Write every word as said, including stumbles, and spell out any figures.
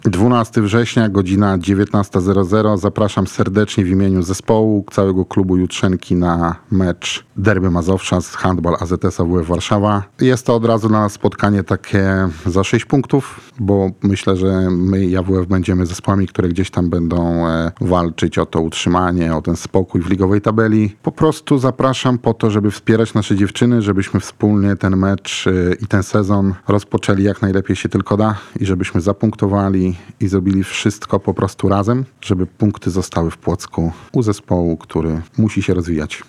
dwunastego września, godzina dziewiętnasta zero zero. Zapraszam serdecznie w imieniu zespołu, całego klubu Jutrzenki na mecz Derby Mazowsza z Handball A Z S A W F Warszawa. Jest to od razu dla nas spotkanie takie za sześć punktów, bo myślę, że my i A W F będziemy zespołami, które gdzieś tam będą e, walczyć o to utrzymanie, o ten spokój w ligowej tabeli. Po prostu zapraszam po to, żeby wspierać nasze dziewczyny, żebyśmy wspólnie ten mecz e, i ten sezon rozpoczęli jak najlepiej się tylko da i żebyśmy zapunktowali i zrobili wszystko po prostu razem, żeby punkty zostały w Płocku u zespołu, który musi się rozwijać.